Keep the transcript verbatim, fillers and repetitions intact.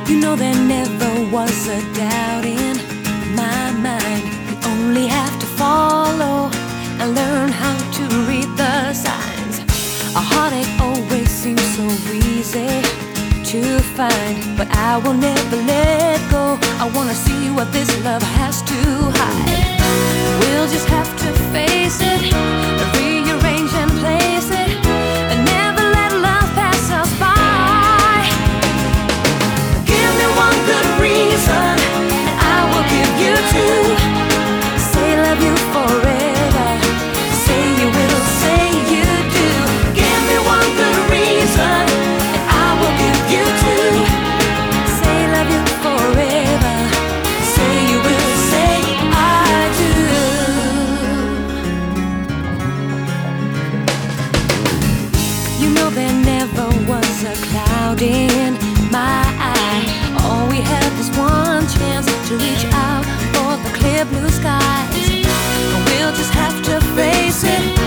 You know there never was a doubt in my mind. You only have to follow and learn how to read the signs. A heartache always seems so easy to find, but I will never let go. I wanna see what this love has to hide. We'll just have to face it, rearrange and place it, and never let love pass us by. Give me one good reason, and I will give you two. Say love you forever, say you will, say you do. Give me one good reason, and I will give you two. Say love you forever, say you will, say I do. You know there never was a cloud in my eye. All we have is one chance to reach out for the clear blue skies. We'll just have to face it.